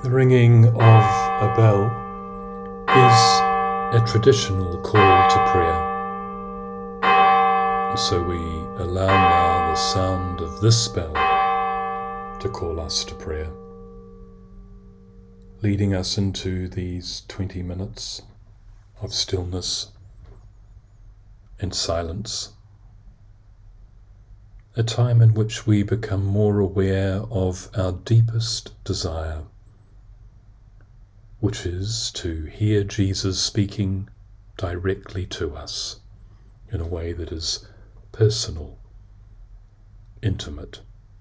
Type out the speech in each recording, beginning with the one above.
The ringing of a bell is a traditional call to prayer. So we allow now the sound of this bell to call us to prayer, leading us into these 20 minutes of stillness and silence, a time in which we become more aware of our deepest desire, which is to hear Jesus speaking directly to us in a way that is personal, intimate.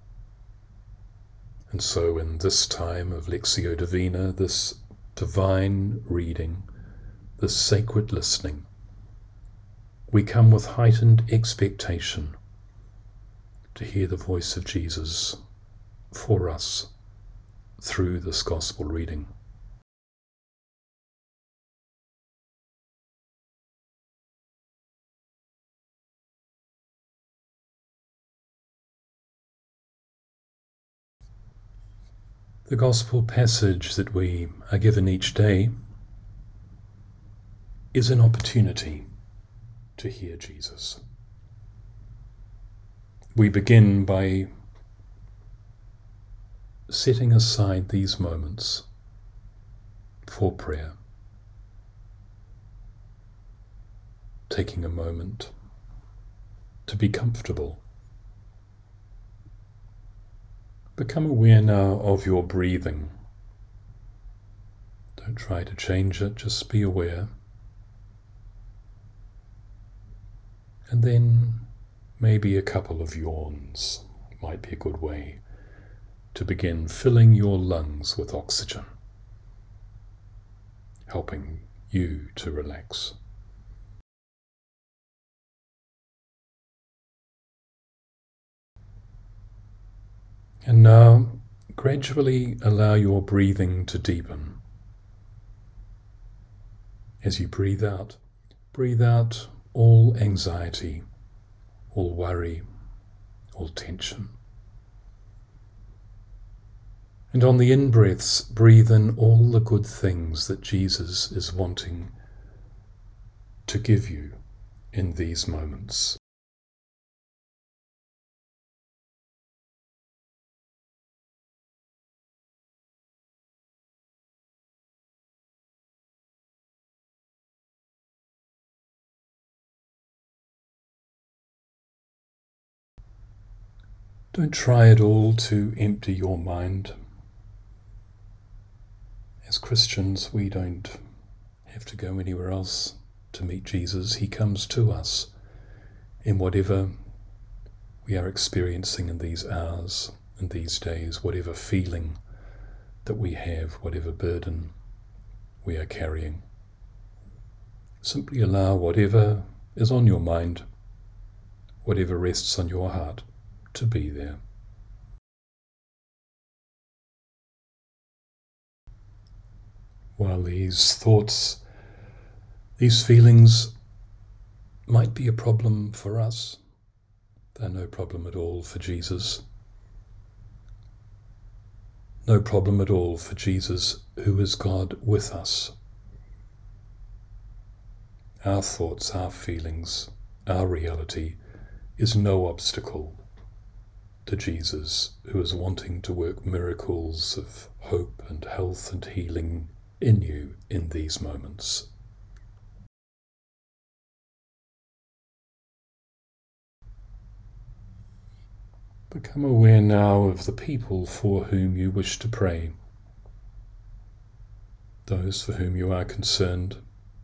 And so in this time of Lectio Divina, this divine reading, this sacred listening, we come with heightened expectation to hear the voice of Jesus for us through this gospel reading. The gospel passage that we are given each day is an opportunity to hear Jesus. We begin by setting aside these moments for prayer, taking a moment to be comfortable. Become aware now of your breathing. Don't try to change it, just be aware. And then maybe a couple of yawns might be a good way to begin filling your lungs with oxygen, helping you to relax. And now, gradually allow your breathing to deepen. As you breathe out all anxiety, all worry, all tension. And on the in-breaths, breathe in all the good things that Jesus is wanting to give you in these moments. Don't try at all to empty your mind. As Christians, we don't have to go anywhere else to meet Jesus. He comes to us in whatever we are experiencing in these hours and these days, whatever feeling that we have, whatever burden we are carrying. Simply allow whatever is on your mind, whatever rests on your heart, to be there. While these thoughts, these feelings might be a problem for us, they're no problem at all for Jesus. No problem at all for Jesus, who is God with us. Our thoughts, our feelings, our reality is no obstacle to Jesus, who is wanting to work miracles of hope and health and healing in you in these moments. Become aware now of the people for whom you wish to pray, those for whom you are concerned.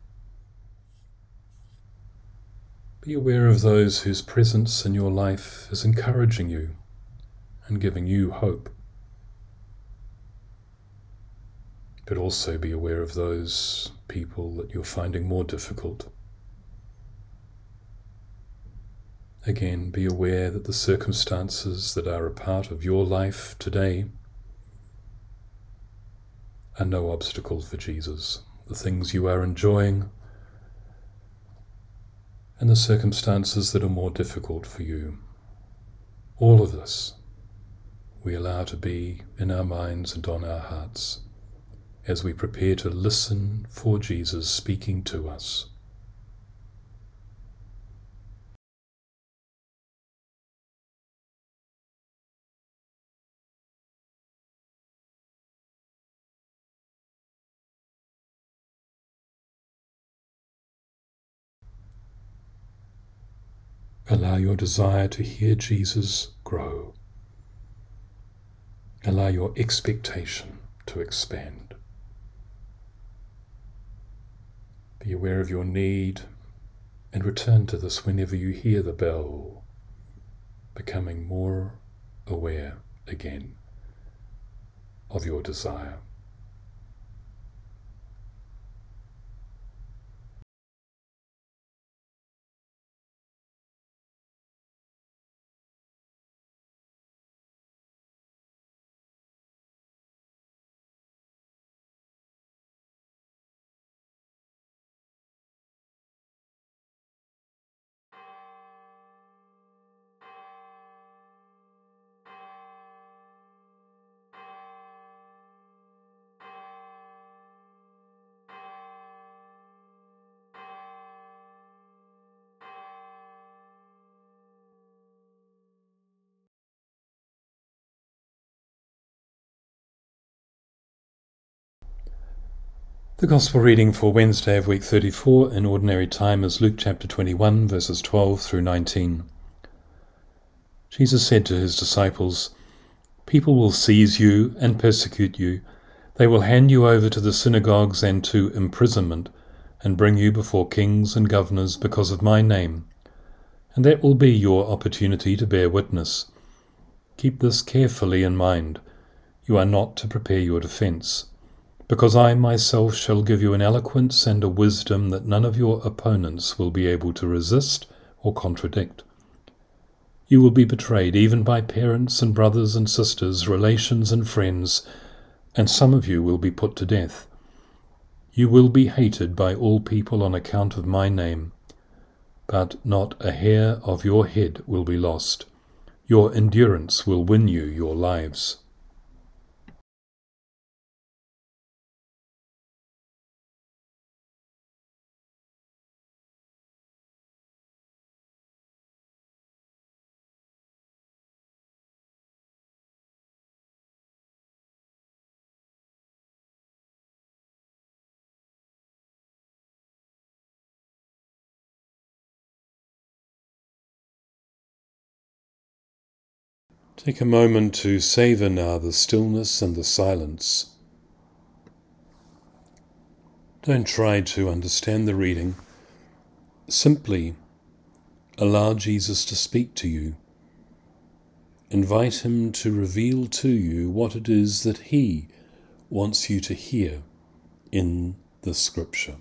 Be aware of those whose presence in your life is encouraging you and giving you hope. But also be aware of those people that you're finding more difficult. Again, be aware that the circumstances that are a part of your life today are no obstacle for Jesus. The things you are enjoying and the circumstances that are more difficult for you. All of this we allow to be in our minds and on our hearts as we prepare to listen for Jesus speaking to us. Allow your desire to hear Jesus grow. Allow your expectation to expand. Be aware of your need and return to this whenever you hear the bell, becoming more aware again of your desire. The Gospel reading for Wednesday of week 34 in Ordinary Time is Luke chapter 21, verses 12 through 19. Jesus said to his disciples, "People will seize you and persecute you. They will hand you over to the synagogues and to imprisonment, and bring you before kings and governors because of my name. And that will be your opportunity to bear witness. Keep this carefully in mind. You are not to prepare your defense, because I myself shall give you an eloquence and a wisdom that none of your opponents will be able to resist or contradict. You will be betrayed even by parents and brothers and sisters, relations and friends, and some of you will be put to death. You will be hated by all people on account of my name, but not a hair of your head will be lost. Your endurance will win you your lives." Take a moment to savor now the stillness and the silence. Don't try to understand the reading. Simply allow Jesus to speak to you. Invite him to reveal to you what it is that he wants you to hear in the scripture.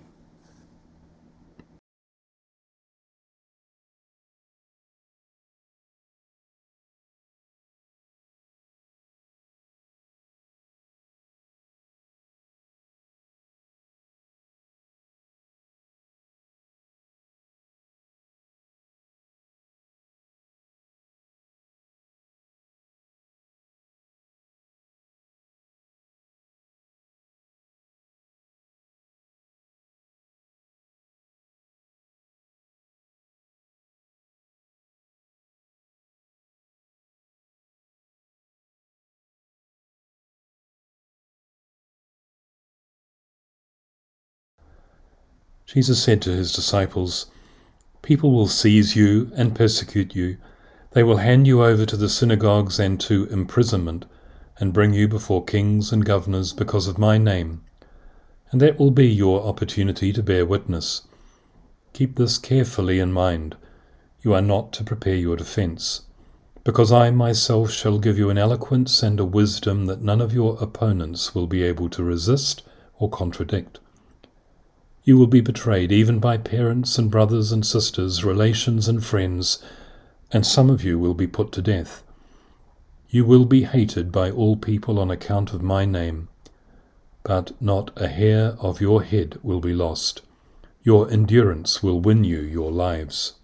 Jesus said to his disciples, "People will seize you and persecute you. They will hand you over to the synagogues and to imprisonment, and bring you before kings and governors because of my name. And that will be your opportunity to bear witness. Keep this carefully in mind. You are not to prepare your defense, because I myself shall give you an eloquence and a wisdom that none of your opponents will be able to resist or contradict. You will be betrayed even by parents and brothers and sisters, relations and friends, and some of you will be put to death. You will be hated by all people on account of my name, but not a hair of your head will be lost. Your endurance will win you your lives."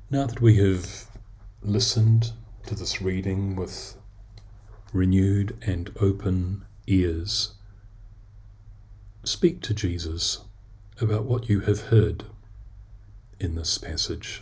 Now that we have listened to this reading with renewed and open ears, speak to Jesus about what you have heard in this passage.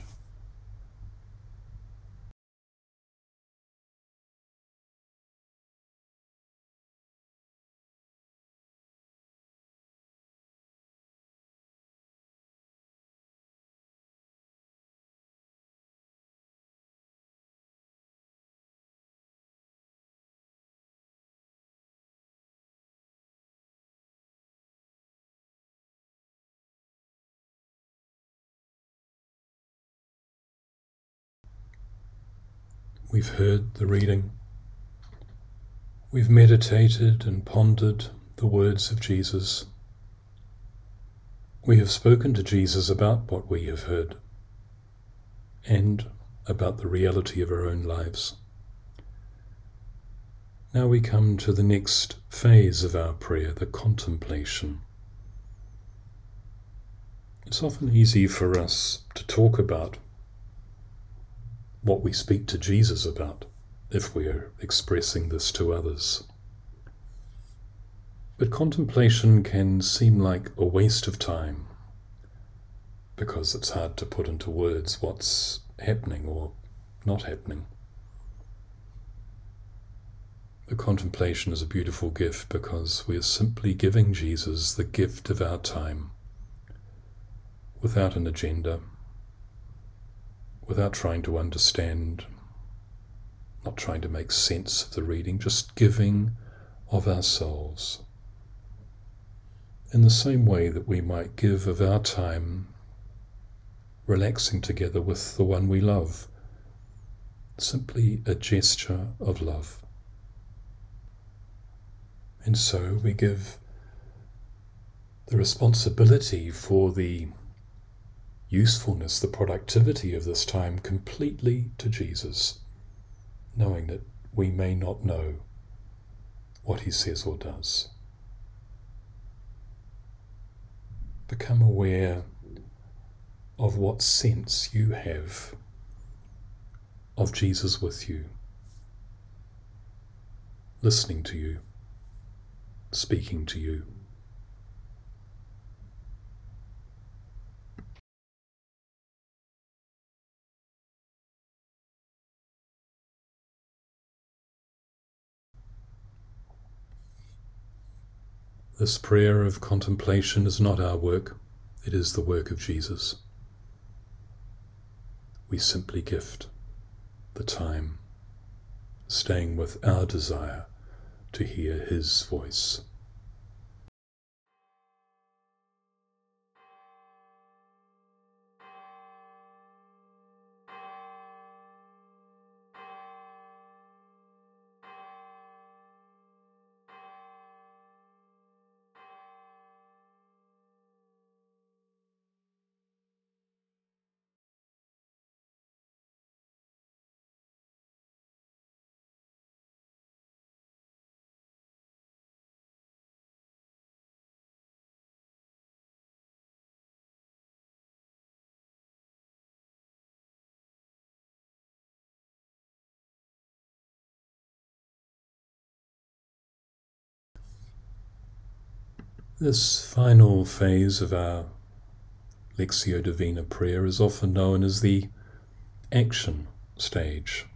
We've heard the reading. We've meditated and pondered the words of Jesus. We have spoken to Jesus about what we have heard and about the reality of our own lives. Now we come to the next phase of our prayer, the contemplation. It's often easy for us to talk about what we speak to Jesus about if we are expressing this to others. But contemplation can seem like a waste of time because it's hard to put into words what's happening or not happening. The contemplation is a beautiful gift because we are simply giving Jesus the gift of our time without an agenda, without trying to understand, not trying to make sense of the reading, just giving of ourselves. In the same way that we might give of our time relaxing together with the one we love, simply a gesture of love. And so we give the responsibility for the usefulness, the productivity of this time completely to Jesus, knowing that we may not know what he says or does. Become aware of what sense you have of Jesus with you, listening to you, speaking to you. This prayer of contemplation is not our work, it is the work of Jesus. We simply gift the time, staying with our desire to hear his voice. This final phase of our Lectio Divina prayer is often known as the action stage.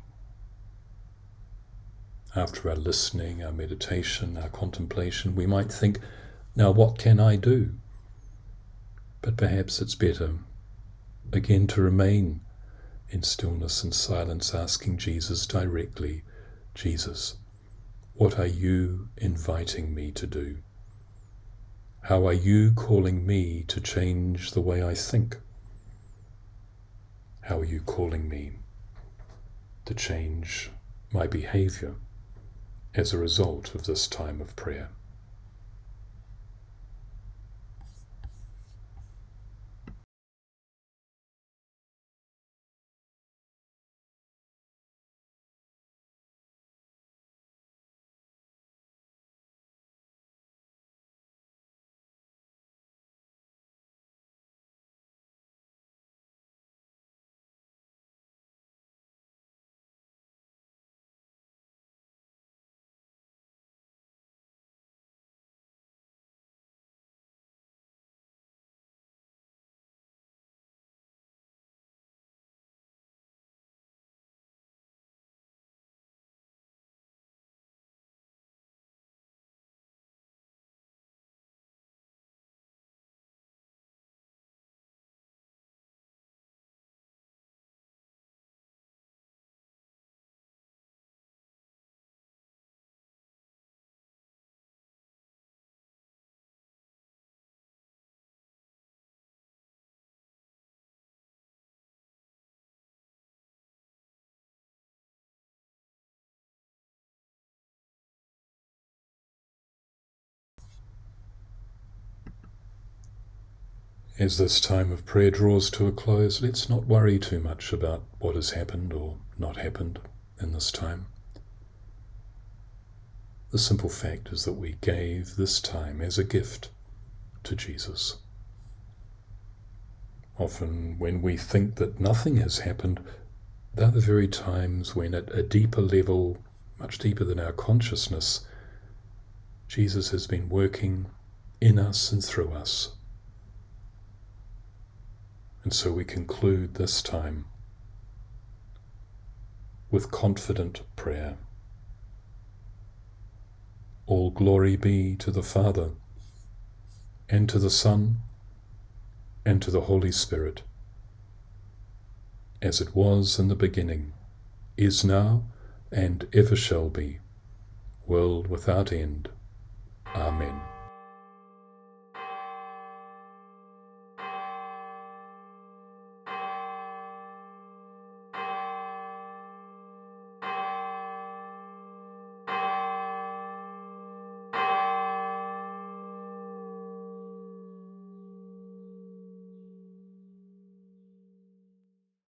After our listening, our meditation, our contemplation, we might think, now what can I do? But perhaps it's better, again, to remain in stillness and silence, asking Jesus directly, Jesus, what are you inviting me to do? How are you calling me to change the way I think? How are you calling me to change my behavior as a result of this time of prayer? As this time of prayer draws to a close, let's not worry too much about what has happened or not happened in this time. The simple fact is that we gave this time as a gift to Jesus. Often when we think that nothing has happened, they're the very times when at a deeper level, much deeper than our consciousness, Jesus has been working in us and through us. And so we conclude this time with confident prayer. All glory be to the Father, and to the Son, and to the Holy Spirit, as it was in the beginning, is now, and ever shall be, world without end. Amen.